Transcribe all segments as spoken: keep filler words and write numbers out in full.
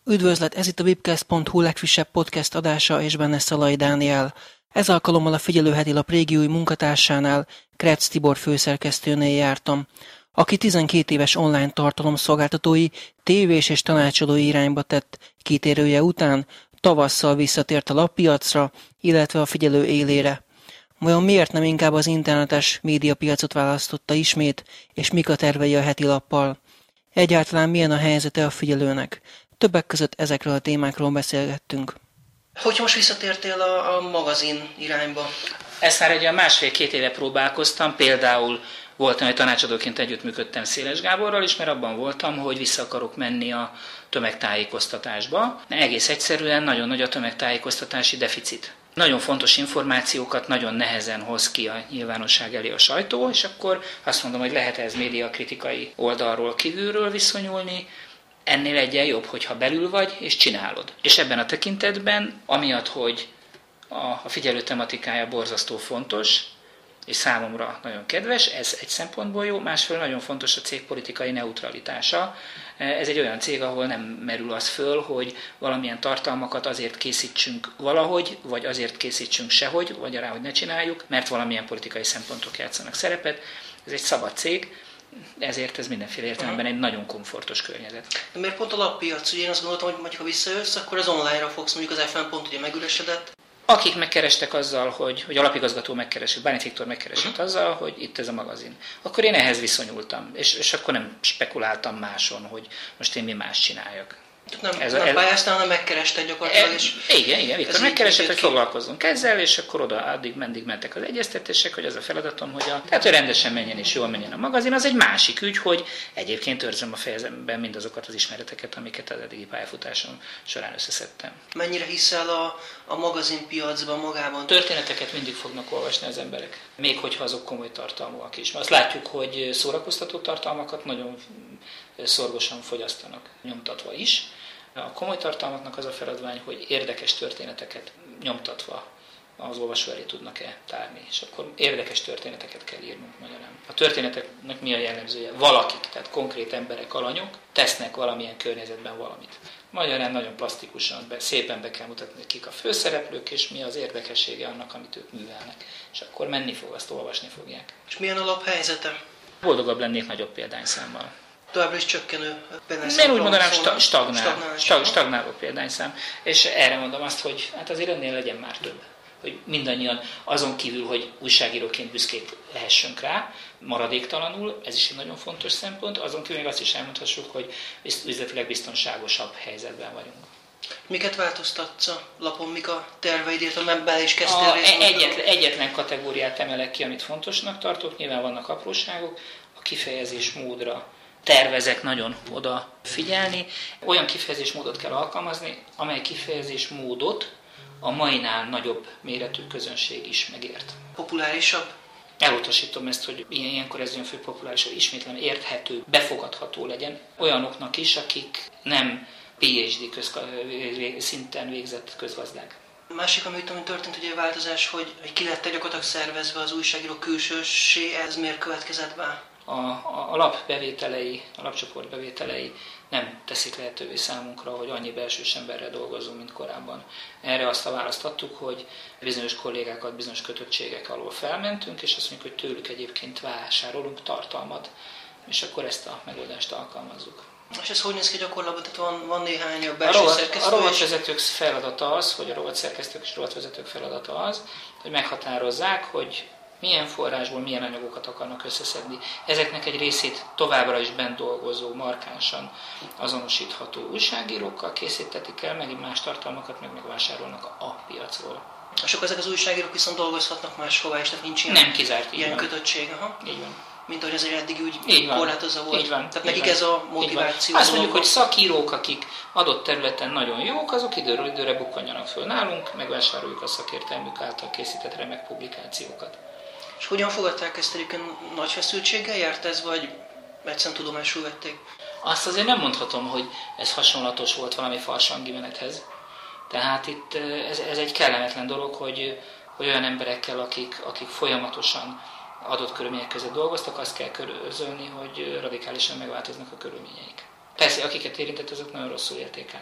Üdvözlet, ez itt a webcast pont hu legfrissebb podcast adása, és benne Szalai Dániel. Ez alkalommal a Figyelő heti lap régiói munkatársánál, Kretz Tibor főszerkesztőnél jártam, aki tizenkét éves online tartalomszolgáltatói, tévés és tanácsadói irányba tett kitérője után tavasszal visszatért a lappiacra, illetve a Figyelő élére. Vajon miért nem inkább az internetes médiapiacot választotta ismét, és mik a tervei a heti lappal? Egyáltalán milyen a helyzete a Figyelőnek? Többek között ezekről a témákról beszélgettünk. Hogyha most visszatértél a, a magazin irányba? Ezt már egy olyan másfél-két éve próbálkoztam, például voltam, hogy tanácsadóként együttműködtem Széles Gáborral is, mert abban voltam, hogy vissza akarok menni a tömegtájékoztatásba. Egész egyszerűen nagyon nagy a tömegtájékoztatási deficit. Nagyon fontos információkat nagyon nehezen hoz ki a nyilvánosság elé a sajtó, és akkor azt mondom, hogy lehet ez médiakritikai oldalról kívülről viszonyulni, ennél egyen jobb, hogyha belül vagy, és csinálod. És ebben a tekintetben, amiatt, hogy a figyelő tematikája borzasztó fontos, és számomra nagyon kedves, ez egy szempontból jó, másfelől nagyon fontos a cég politikai neutralitása. Ez egy olyan cég, ahol nem merül az föl, hogy valamilyen tartalmakat azért készítsünk valahogy, vagy azért készítsünk sehogy, vagy arra, hogy ne csináljuk, mert valamilyen politikai szempontok játszanak szerepet. Ez egy szabad cég, ezért ez mindenféle értelemben egy nagyon komfortos környezet. De miért pont a lappiac? Ugye én azt gondoltam, hogy majd, ha visszajössz, akkor az online-ra fogsz, mondjuk az ef em pont ugye megüresedett. Akik megkerestek azzal, hogy, hogy a lapigazgató megkeresett, Bánit Viktor megkeresett uh-huh. azzal, hogy itt ez a magazin. Akkor én ehhez viszonyultam, és, és akkor nem spekuláltam máson, hogy most én mi más csináljak. Nem, ez, nem ez, pályáztál, hanem megkerested gyakorlatilag. És igen, igen, Viktor megkeresett, hogy foglalkozzunk ezzel, és akkor oda addig mendig mentek az egyeztetések, hogy az a feladatom, hogy a, tehát, hogy rendesen menjen és jól menjen a magazin. Az egy másik ügy, hogy egyébként őrzöm a fejezemben mindazokat az ismereteket, amiket az eddigi pályafutásom során összeszedtem. Mennyire hiszel a, a magazinpiacban magában? Történeteket mindig fognak olvasni az emberek, még hogyha azok komoly tartalmúak is. Azt látjuk, hogy szórakoztató tartalmakat nagyon szorgosan fogyasztanak, nyomtatva is. A komoly tartalmaknak az a feladvány, hogy érdekes történeteket nyomtatva az olvasó elé tudnak-e tárni, és akkor érdekes történeteket kell írnunk magyarán. A történeteknek mi a jellemzője? Valakik, tehát konkrét emberek, alanyok tesznek valamilyen környezetben valamit. Magyarán nagyon plastikusan, be, szépen be kell mutatni, kik a főszereplők, és mi az érdekessége annak, amit ők művelnek. És akkor menni fog, azt olvasni fogják. És milyen a lap helyzete? Boldogabb lennék nagyobb példányszámmal. Továbbra is csökkenő. Én úgy mondanám, sta, stagnál, stag, stagnáló példányszám. És erre mondom azt, hogy hát azért ennél legyen már több. Hogy mindannyian azon kívül, hogy újságíróként büszkék lehessünk rá, maradéktalanul, ez is egy nagyon fontos szempont, azon kívül még azt is elmondhassuk, hogy üzletileg biztonságosabb helyzetben vagyunk. Miket változtatsz a lapon, mik a terveid, írtam, bele is kezdtél részt? Egyetlen, egyetlen kategóriát emelek ki, amit fontosnak tartok, nyilván vannak apróságok, a kifejezés módra tervezek nagyon oda figyelni. Olyan kifejezésmódot kell alkalmazni, amely kifejezésmódot a mainál nagyobb méretű közönség is megért. Populárisabb? Elutasítom ezt, hogy ilyenkor ez jön fő populárisabb, ismétlem érthető, befogadható legyen olyanoknak is, akik nem pé há dé közka- szinten végzett közgazdák. A másik, ami tudom, történt ugye a változás, hogy, hogy ki lettek gyakorlatilag szervezve az újságíró külsősé, ez miért következett be? A, a, a lap bevételei, a lapcsoport bevételei nem teszik lehetővé számunkra, hogy annyi belsős emberrel dolgozunk, mint korábban. Erre azt a választ adtuk, hogy bizonyos kollégákat, bizonyos kötöttségek alól felmentünk, és azt mondjuk, hogy tőlük egyébként vásárolunk tartalmat, és akkor ezt a megoldást alkalmazzuk. És ez hogy néz ki gyakorlatban? Tehát van, van néhány a belső a szerkesztő? A rovatvezetők feladata az, hogy a rovatszerkesztők és rovatvezetők feladata az, hogy meghatározzák, hogy milyen forrásból milyen anyagokat akarnak összeszedni. Ezeknek egy részét továbbra is bent dolgozó, markánsan azonosítható újságírókkal készítetik el, megint más tartalmakat meg megvásárolnak a piacról. És akkor ezek az újságírók viszont dolgozhatnak máshová is, tehát nincs ilyen, nem kizárt, ilyen kötöttség. Aha. Így van. Mint ahogy azért eddig úgy korlátozza volt. Így van. Tehát így nekik van. ez a motiváció. Azt mondjuk, hogy szakírók, akik adott területen nagyon jók, azok időről időre bukkanjanak föl nálunk, megvásároljuk a szakértelmük által készített remek publikációkat. És hogyan fogadták ezt, egyébként nagy feszültséggel járt ez, vagy egyszerűen tudomásul vették? Azt azért nem mondhatom, hogy ez hasonlatos volt valami farsangi menethez. Tehát itt ez, ez egy kellemetlen dolog, hogy, hogy olyan emberekkel, akik, akik folyamatosan adott körülmények között dolgoztak, azt kell közölni, hogy radikálisan megváltoznak a körülményeik. Persze, akiket érintett, azok nagyon rosszul élték át.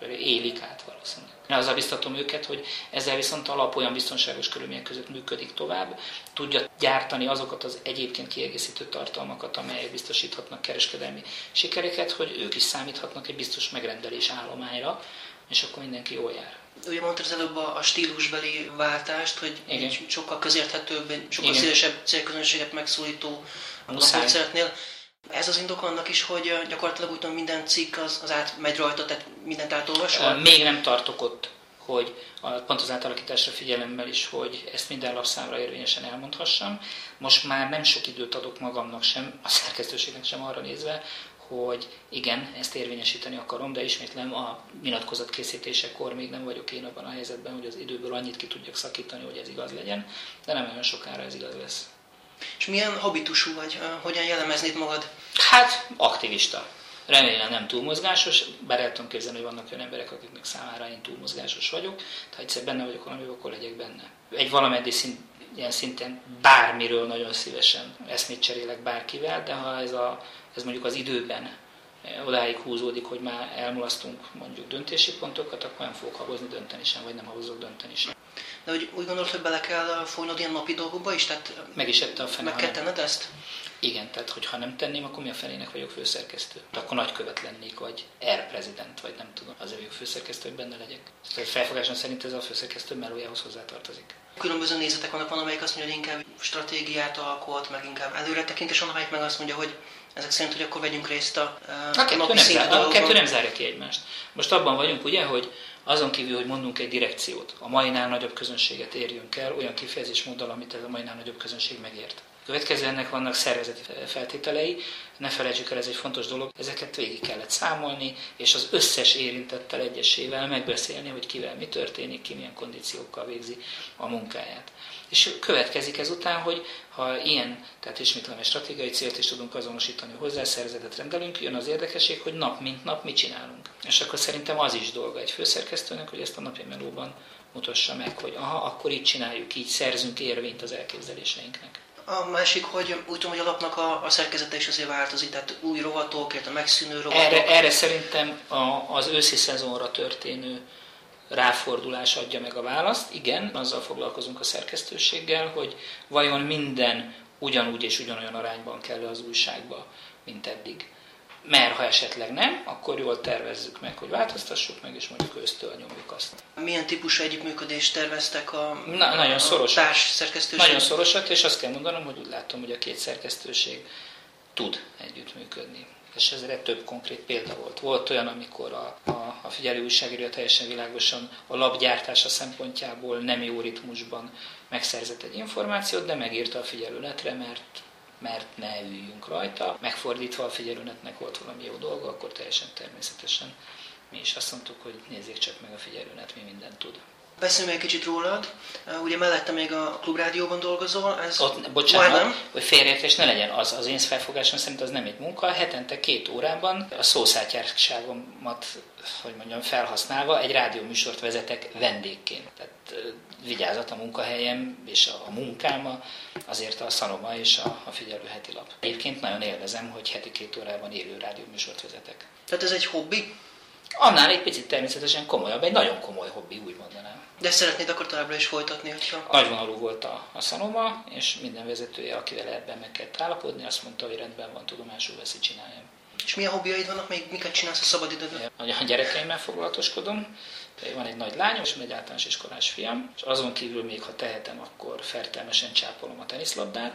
élik át valószínűleg. Azzal biztatom őket, hogy ezzel viszont alap olyan biztonságos körülmények között működik tovább, tudja gyártani azokat az egyébként kiegészítő tartalmakat, amelyek biztosíthatnak kereskedelmi sikereket, hogy ők is számíthatnak egy biztos megrendelés állományra, és akkor mindenki jól jár. Ugye mondtad az előbb a stílusbeli váltást, hogy Igen. egy sokkal közérthetőbb, sokkal Igen. szélesebb célközönséget megszólító lapot szeretnél. Ez az indok annak is, hogy gyakorlatilag úgy tudom, minden cikk az, az átmegy rajta, tehát mindent átolvasol? Még nem tartok ott, hogy pont az átalakításra figyelemmel is, hogy ezt minden lapszámra érvényesen elmondhassam. Most már nem sok időt adok magamnak sem, a szerkesztőségnek sem arra nézve, hogy igen, ezt érvényesíteni akarom, de ismétlem a nyilatkozat készítésekor még nem vagyok én abban a helyzetben, hogy az időből annyit ki tudjak szakítani, hogy ez igaz legyen, de nem olyan sokára ez igaz lesz. És milyen habitusú vagy? Hogyan jellemeznéd magad? Hát, aktivista. Remélem nem túlmozgásos, bár el tudom képzelni, hogy vannak olyan emberek, akiknek számára én túlmozgásos vagyok, ha egyszer benne vagyok valamiben, akkor legyek benne. Egy valameddig szint, ilyen szinten bármiről nagyon szívesen eszmét cserélek bárkivel, de ha ez, a, ez mondjuk az időben odáig húzódik, hogy már elmulasztunk mondjuk döntési pontokat, akkor nem fogok habozni dönteni sem, vagy nem habozok dönteni sem. De hogy úgy gondolod, hogy bele kell folynod ilyen napi dolgokba is? Tehát meg is ette a fene. Meg kell tenned ezt? Igen, tehát hogyha nem tenném, akkor mi a felének vagyok főszerkesztő? Akkor nagykövet lennék, vagy air-prezident, vagy nem tudom. Azért vagyok főszerkesztő, hogy benne legyek. Tehát felfogásom szerint ez a főszerkesztő melójához hozzátartozik. Különböző nézetek vannak, van, amelyik azt mondja, hogy inkább stratégiát alkot, meg inkább előre tekint, és van, amelyik meg azt mondja, hogy ezek szerint, hogy akkor vegyünk részt a, a, a napi szintű dolgokban. A kettő nem zárja ki egymást. Most abban vagyunk, ugye, hogy azon kívül, hogy mondunk egy direkciót, a mainál nagyobb közönséget érjünk el, olyan kifejezésmóddal, amit ez a mainál nagyobb közönség megért. Következő ennek vannak szervezeti feltételei, ne felejtsük el, ez egy fontos dolog, ezeket végig kellett számolni, és az összes érintettel egyesével megbeszélni, hogy kivel mi történik, ki milyen kondíciókkal végzi a munkáját. És következik ezután, hogy ha ilyen, tehát ismétlem egy stratégiai célt is tudunk azonosítani, hozzá szervezetet rendelünk, jön az érdekesség, hogy nap mint nap mit csinálunk. És akkor szerintem az is dolga egy főszerkesztőnek, hogy ezt a napi melóban mutassa meg, hogy aha, akkor így csináljuk, így szerzünk érvényt az elképzeléseinknek. A másik, hogy úgy tudom, hogy a lapnak a, a szerkezete is azért változik, tehát új rovatok, illetve megszűnő rovatok. Erre, erre szerintem a, az őszi szezonra történő ráfordulás adja meg a választ. Igen, azzal foglalkozunk a szerkesztőséggel, hogy vajon minden ugyanúgy és ugyanolyan arányban kell az újságba, mint eddig. Mert ha esetleg nem, akkor jól tervezzük meg, hogy változtassuk meg, és mondjuk ősztől nyomjuk azt. Milyen típusú együttműködést terveztek a, Na, nagyon a társ szerkesztőség? Nagyon szorosat, és azt kell mondanom, hogy úgy látom, hogy a két szerkesztőség tud együttműködni. És ezre több konkrét példa volt. Volt olyan, amikor a, a, a figyelő újságíró teljesen világosan a lapgyártása szempontjából nem jó ritmusban megszerzett egy információt, de megírta a figyelőnetre, mert mert ne üljünk rajta. Megfordítva a figyelőnetnek volt valami jó dolga, akkor teljesen természetesen mi is azt mondtuk, hogy nézzék csak meg a figyelőnet, mi mindent tud. Beszéljünk egy kicsit rólad. Ugye mellette még a Klubrádióban dolgozol. Ez Ott, bocsánat, hogy félreértés ne legyen, az, az én felfogásom szerint az nem egy munka. Hetente két órában a szószátyárságomat, hogy mondjam, felhasználva egy rádióműsort vezetek vendégként. Tehát vigyázat a munkahelyem és a munkám azért a Szanoma és a, a Figyelő heti lap. Egyébként nagyon élvezem, hogy heti két órában élő rádióműsort vezetek. Tehát ez egy hobbi? Annál egy picit természetesen komolyabb, egy nagyon komoly hobbi, úgy mondanám. De szeretnéd akkor továbbra is folytatni, hogyha... Nagyvonalú volt a, a Szanoma, és minden vezetője, akivel ebben meg kellett állapodni, azt mondta, hogy rendben van, tudomásul veszi, csináljam. És milyen hobbiaid vannak még, miket csinálsz a szabadidődben? A gyerekeimmel foglalatoskodom, van egy nagy lányom, és van egy általános iskolás fiam, és azon kívül még, ha tehetem, akkor fertelmesen csápolom a teniszlabdát,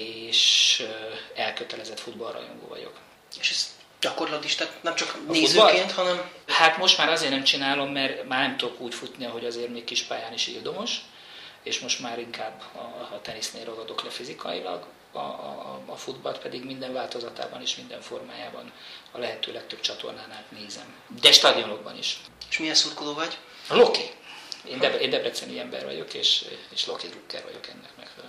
és elkötelezett futballrajongó vagyok. És ez gyakorlat is, tehát nem csak nézőként, hanem... Hát most már azért nem csinálom, mert már nem tudok úgy futni, hogy azért még kis pályán is ildomos, és most már inkább a, a tenisznél ragadok le fizikailag, a, a, a futballt pedig minden változatában és minden formájában a lehető legtöbb csatornán át nézem. De stadionokban is. És milyen szurkoló vagy? A Loki. Én, Debre- én debreceni ember vagyok, és, és Loki drukker vagyok ennek megfelelően.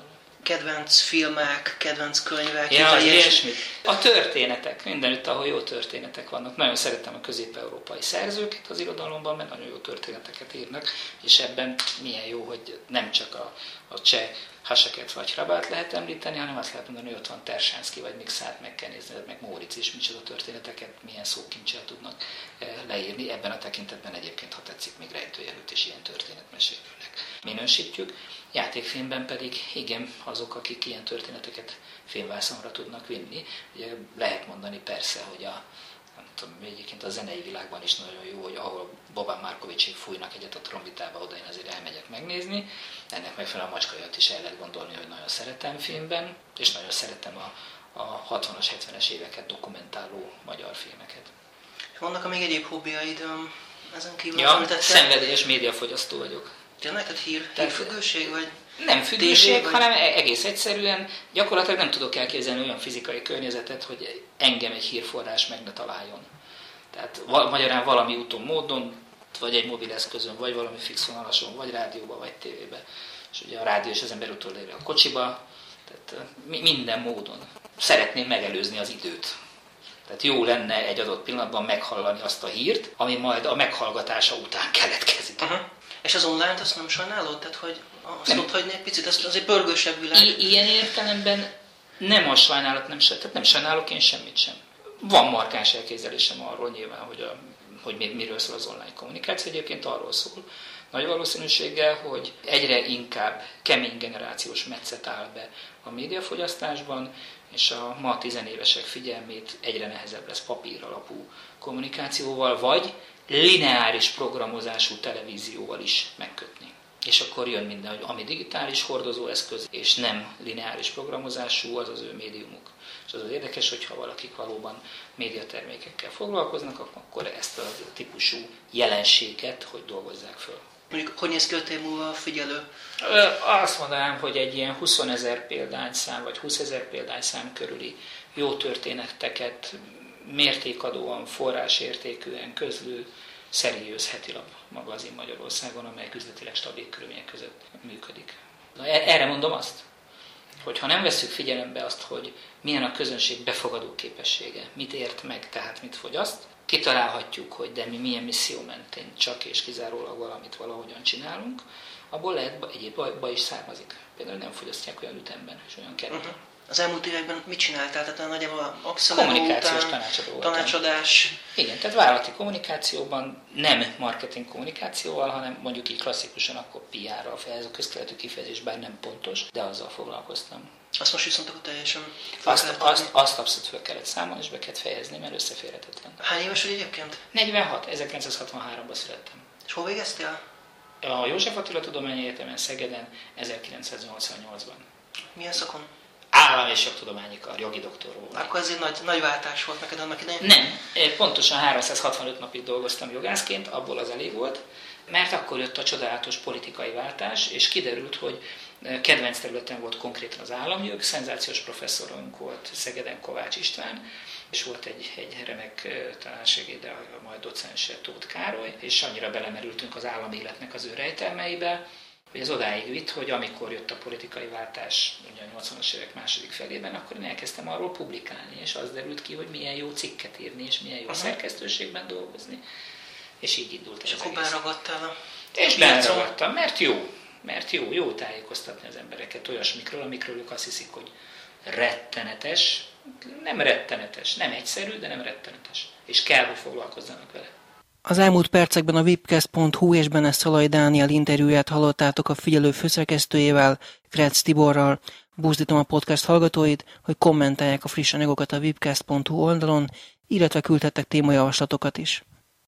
kedvenc filmek, kedvenc könyvek? Ja, ilyesmi. A történetek, mindenütt, ahol jó történetek vannak. Nagyon szeretem a közép-európai szerzőket az irodalomban, mert nagyon jó történeteket írnak, és ebben milyen jó, hogy nem csak a, a cseh Haseket vagy Hrabát lehet említeni, hanem azt lehet mondani, hogy ott van Tersánszky, vagy Mikszát meg kell nézni, meg Móricz is, micsoda történeteket, milyen szókincsel tudnak leírni. Ebben a tekintetben egyébként, ha tetszik, még Rejtőjelölt és ilyen történetmesélőnek minősítjük. Játékfilmben pedig igen, azok, akik ilyen történeteket filmvászonra tudnak vinni. Ugye lehet mondani persze, hogy a nem tudom, egyébként a zenei világban is nagyon jó, hogy ahol Boban Markovicsék fújnak egyet a trombitába, oda én azért elmegyek megnézni. Ennek megfelelően a Macskajat is el lehet gondolni, hogy nagyon szeretem filmben, és nagyon szeretem a, a hatvanas, hetvenes éveket dokumentáló magyar filmeket. Vannak még egyéb hobbiaid ezen kívül? Ja, szenvedélyes médiafogyasztó vagyok. Tényleg? Tehát hír, hírfüggőség vagy? Nem függőség, vagy... hanem egész egyszerűen gyakorlatilag nem tudok elképzelni olyan fizikai környezetet, hogy engem egy hírforrás meg ne találjon. Tehát magyarán valami úton, módon, vagy egy mobileszközön, vagy valami fix vonalason, vagy rádióba, vagy tévébe. És ugye a rádió és az ember utolér a kocsiba, tehát minden módon. Szeretném megelőzni az időt. Tehát jó lenne egy adott pillanatban meghallani azt a hírt, ami majd a meghallgatása után keletkezik. Uh-huh. És az online-t azt nem sajnálod? Tehát, hogy azt tudod hagyni egy picit, az, az egy pörgősebb világ. I- ilyen értelemben nem a sajnálat, nem, tehát nem sajnálok én semmit sem. Van markáns elképzelésem arról nyilván, hogy, a, hogy miről szól az online kommunikáció. Egyébként arról szól nagy valószínűséggel, hogy egyre inkább kemény generációs metszet áll be a médiafogyasztásban, és a ma tizenévesek figyelmét egyre nehezebb lesz papír alapú kommunikációval, vagy lineáris programozású televízióval is megkötni. És akkor jön minden, hogy ami digitális hordozóeszköz, és nem lineáris programozású, az az ő médiumuk. És az az érdekes, hogyha valakik valóban médiatermékekkel foglalkoznak, akkor ezt a típusú jelenséget hogy dolgozzák föl. Mondjuk, hogy néz ki öt év múlva a figyelő? Azt mondanám, hogy egy ilyen huszonezer példányszám, vagy húszezer példányszám körüli jó történeteket mértékadóan, forrásértékűen közlő Seriös hetilap magazin Magyarországon, amely üzletileg stabil körülmények között működik. Na, erre mondom azt, hogy ha nem vesszük figyelembe azt, hogy milyen a közönség befogadó képessége, mit ért meg, tehát mit fogyaszt, kitalálhatjuk, hogy de mi milyen misszió mentén csak és kizárólag valamit valahogyan csinálunk, abból lehet egyéb baj is származik. Például nem fogyasztják olyan ütemben és olyan kereten. Uh-huh. Az elmúlt években mit csináltál? Tehát nagyjából a kommunikációs tanácsadó tanácsadás. Igen, tehát vállalati kommunikációban nem marketing kommunikációval, hanem mondjuk így klasszikusan akkor pé er-ral, ez a közkeletű kifejezés, bár nem pontos, de azzal foglalkoztam. Azt most viszont akkor teljesen azt, azt, azt abszolút fel kellett számolni, és be kellett fejezni, mert összeférhetetlen. Hány éves vagy egyébként? negyvenhat, ezerkilencszázhatvanháromban születtem. És hol végeztél? A József Attila Tudományi Egyetemen Szegeden ezerkilencszáznyolcvannyolcban. Milyen szakon? Állam és jogtudományi kar, jogi doktor volt. Akkor ez egy nagy, nagy váltás volt neked annak idején? Nem, pontosan háromszázhatvanöt napig dolgoztam jogászként, abból az elég volt, mert akkor jött a csodálatos politikai váltás, és kiderült, hogy kedvenc területen volt konkrétan az államjog, szenzációs professzorunk volt Szegeden Kovács István, és volt egy, egy remek tanársegéde, majd docense Tóth Károly, és annyira belemerültünk az államéletnek az ő rejtelmeibe, hogy ez odáig vitt, hogy amikor jött a politikai váltás, ugye a nyolcvanas évek második felében, akkor én elkezdtem arról publikálni, és az derült ki, hogy milyen jó cikket írni, és milyen jó uh-huh. szerkesztőségben dolgozni. És így indult ez és az akkor egész. beragadtál a És beragadtam, mert jó, mert jó, jó tájékoztatni az embereket olyasmikről, amikről ők azt hiszik, hogy rettenetes, nem rettenetes, nem egyszerű, de nem rettenetes. És kell, hogy foglalkozzanak vele. Az elmúlt percekben a webcast pont hu és benne Szalai Dániel interjúját hallottátok a Figyelő főszerkesztőjével, Kretz Tiborral. Buzdítom a podcast hallgatóit, hogy kommentálják a friss anyagokat a webcast pont hu oldalon, illetve küldhettek témajavaslatokat is.